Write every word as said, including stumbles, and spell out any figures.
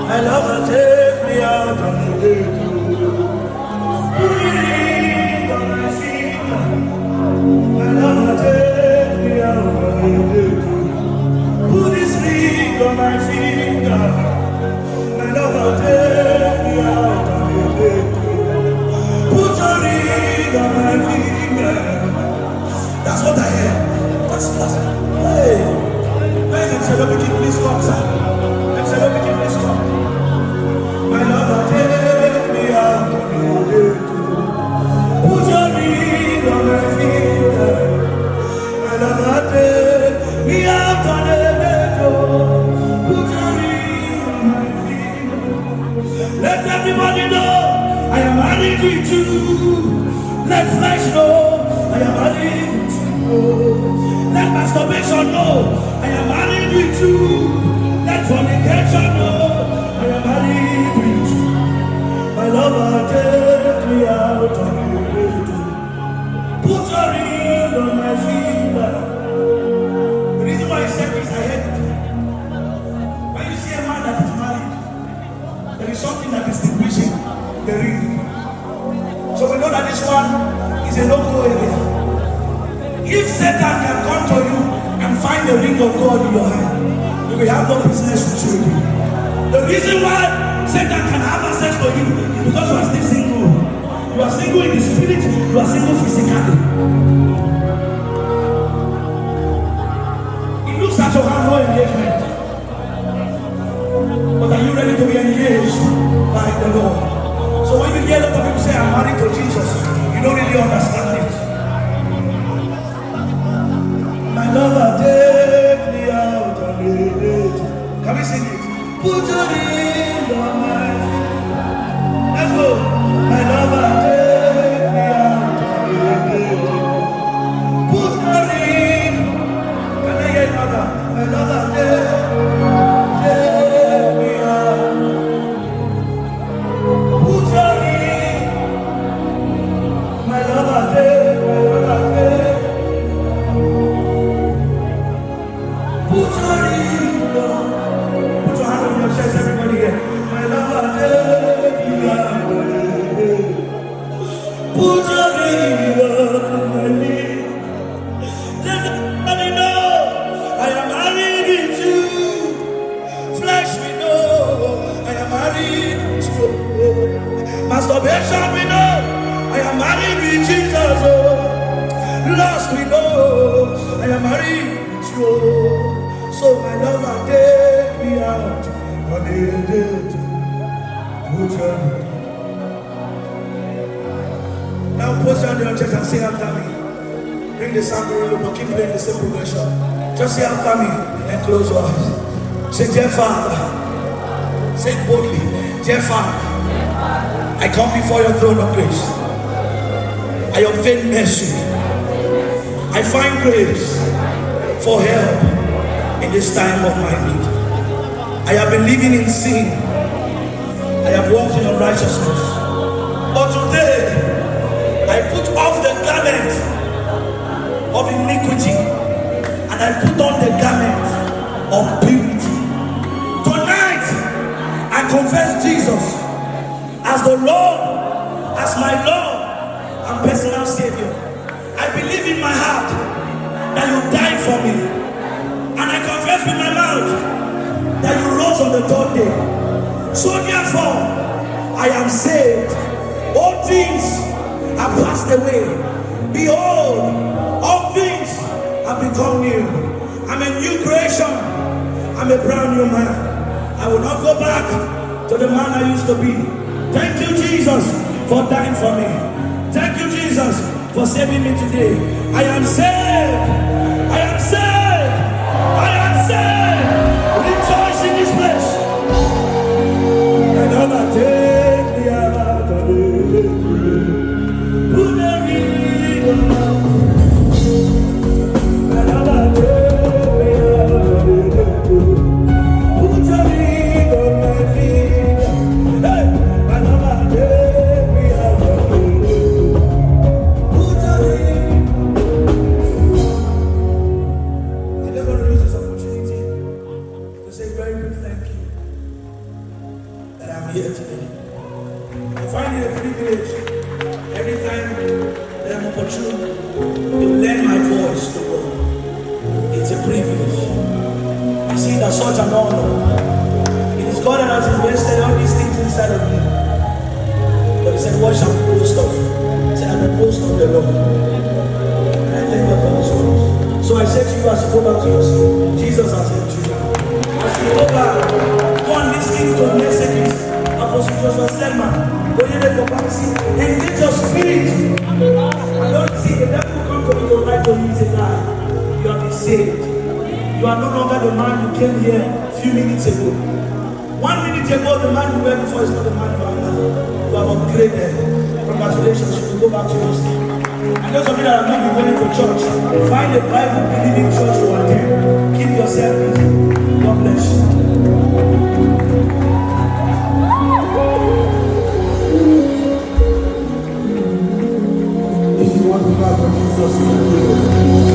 My lover, take me out on the day to put a ring on my finger. My lover, take me out on the day to put this ring on my finger. My lover, take me out on the day to put a ring on my finger. That's what I hear. That's that's hey. Where is the celebrity? Please come, sir. The celebrity, please come. My lover, take me out on the day to put your ring on my finger. My lover, take me out on the day to put your ring on my finger. Let everybody know I am married with you. Let flesh know I am married with you. Let masturbation know I am married with you. Let fornication know I am married with you. My lover, take me out on the day. Put your ring on my finger. The reason why I said this, I hate it. When you see a man that is married, there is something that is distinguishing the ring. So we know that this one is a no-go area. If Satan can come to you and find the ring of God in your hand, you will have no business with you. The reason why Satan can have access to you is because you are still single. You are single in the spirit, you are single physically. It looks like you have no engagement. But are you ready to be engaged by the Lord? So when you hear a lot of people say, I'm married to Jesus, you don't really understand it. My lover, take me out on the day. Can we sing it? Put your ring on my finger. Let's go. My lover, take me out on the day. Put your ring. Can I hear it, mother? My lover, take, take me out. Put your ring. My lover, take, my lover, take. Put your ring on. Put your hand on your chest, everybody here. My lover, take me out. Put your ring on my knee. Let everybody know I am married with you. Flesh we know I am married with you. Masturbation we know I am married with Jesus. Lust we know I am married with you. So my lover, take me out on the day to put your ring. Now put your hand on your chest and say after me. Bring the sound really low, but keep playing the same progression. Just say after me and close your eyes. Say, dear Father. Say it boldly. Dear Father, I come before your throne of grace. I obtain mercy. I find grace for help in this time of my need. I have been living in sin. I have walked in unrighteousness. But today, I put off the garment of iniquity and I put on the garment of purity. Tonight, I confess Jesus as the Lord, as my Lord and personal Savior. I believe in my heart that you died for me. And I confess with my mouth that you rose on the third day. So therefore, I am saved. All things have passed away. Behold, all things have become new. I'm a new creation. I'm a brand new man. I will not go back to the man I used to be. Thank you, Jesus, for dying for me. Thank you, Jesus, for saving me today. I am saved. I am saved. I am saved. Rejoice in this place. And I'll take me out of the way. Put the ring on my finger. And I'll take me out of the way. Put the ring on my finger. Hey, and I'll take me out of the way. Put the ring. I just want to use this opportunity to say very big thank you. I'm here today. I find it a privilege every time that I'm opportune to lend my voice to God. It's a privilege. I see it as such an honor. It is God that has invested all these things inside of me. But He said, what shall we boast of? He said, I will boast of the Lord. And I thank God for His words. So I said to you as you go back to your seat, Jesus has helped you now. As you go back, go and listen to messages. Apostle Joshua Selman, go in the capacity, engage your spirit. I don't see the devil come to me to write to you say, nah, you have been saved. You are no longer the man who came here a few minutes ago. One minute ago, the man you were before is not the man you are now. You have upgraded. Congratulations, you will go back to your seat. And those of you that have not been going to church, find a Bible-believing church to attend. Keep yourself busy. God bless you. If you want to clap for Jesus,